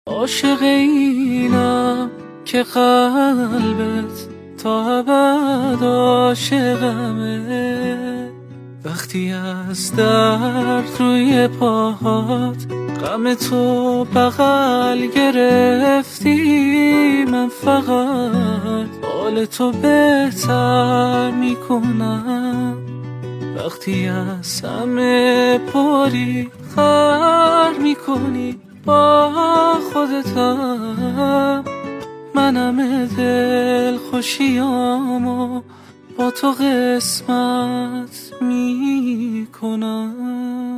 عاشق اینم که قلبت تا ابد عاشقمه. وقتی از درد روی پاهات غم تو بغل گرفتی، من فقط حال تو بهتر میکنم. وقتی از همه پری خر میکنی با خودتم، من همه دل خوشیامو با تو قسمت میکنم.